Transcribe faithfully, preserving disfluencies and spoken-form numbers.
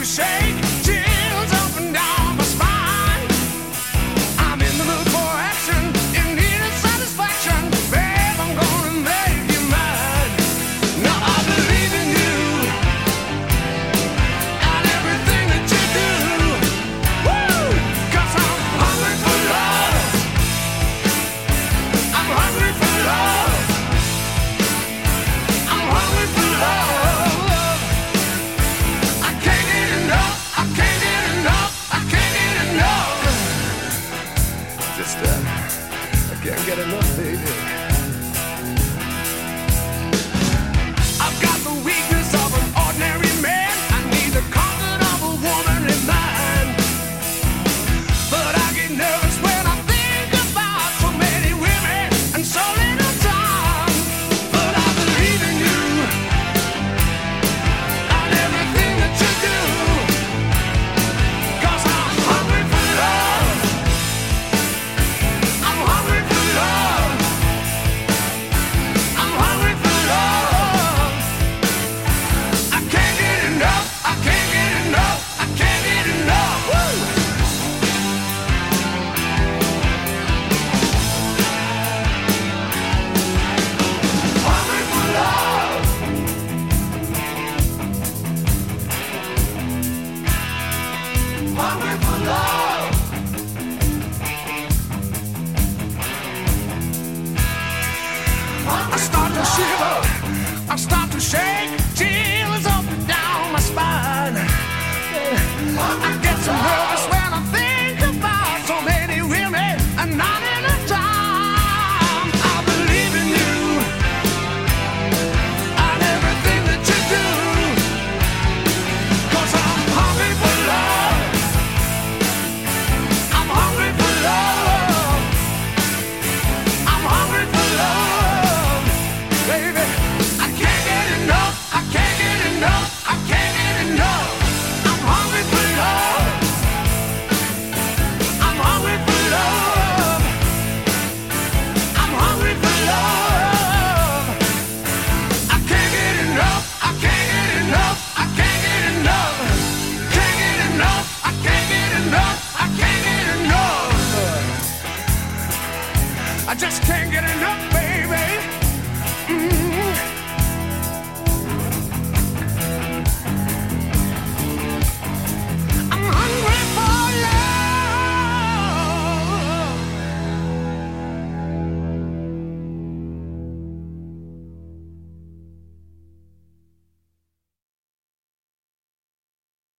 shake, chills up and down my spine. I'm in the mood for action, in need of satisfaction. Babe, I'm gonna make you mine. Now I believe in you and everything that you do. Woo! 'Cause I'm hungry for love. I'm hungry for love. I'm hungry for love. I can't get enough. I can't get enough. I can't get enough. Just uh, I can't get enough, baby. I've got the weakness of an ordinary man. I need the comfort of a woman in mine. But I get nervous when I think about so many women and so little time. But I believe in you and everything that you do. 'Cause I'm hungry for love. I'm hungry for love. I'm hungry for love. I can't get enough. I can't get enough. I can't get enough. Woo! Hungry for love. Hungry for love. I start to shiver. I start to shake. Chills up and down my spine. I get so nervous when I think about so many women and not enough time. I believe in you and everything that you do. 'Cause I'm hungry for love. I'm hungry for love. I'm hungry for love. Baby, I can't get enough. I can't get enough. I can't get enough. I'm hungry for love. I'm hungry for love. I'm hungry for love. I can't get enough. I can't get enough. I can't get enough. Can't get enough. I can't get enough. I can't get enough. I just can't get enough, baby. Mm.